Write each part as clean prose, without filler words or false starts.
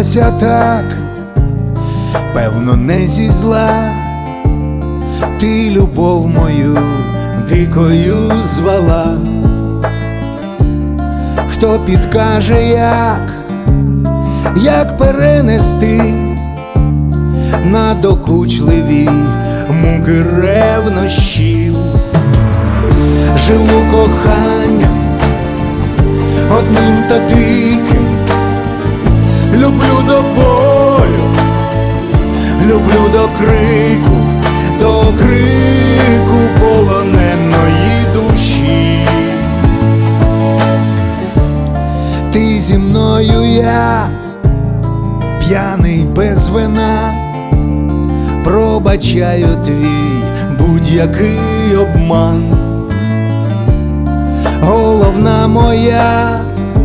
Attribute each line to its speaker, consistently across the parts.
Speaker 1: сталося так, певно, не зі зла. Ти любов мою дикою звала. Хто підкаже, як перенести надокучливі муки ревнощів? Живу коханням одним та диким, люблю до болю, люблю до крику полоненої душі. Ти зі мною, я п'яний без вина, пробачаю твій будь-який обман. Головна моя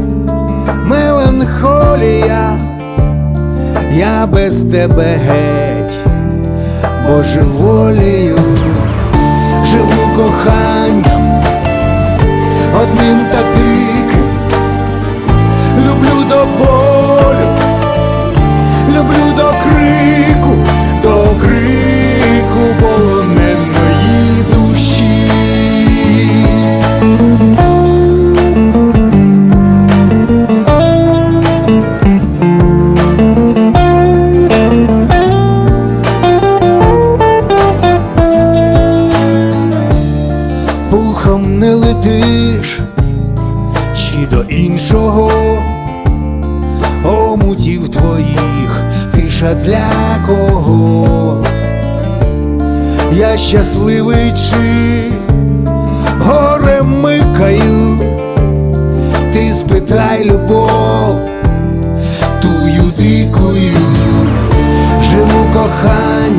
Speaker 1: меланхолія, я без тебе геть божеволію. Живу коханням одним та диким, люблю до болю, люблю до крику полоненої душі. Пухом не летиш чи до іншого, омутів твоїх тиша для кого? Я щасливий чи горем микаю? Ти спитай любов тую дикую. Живу коханням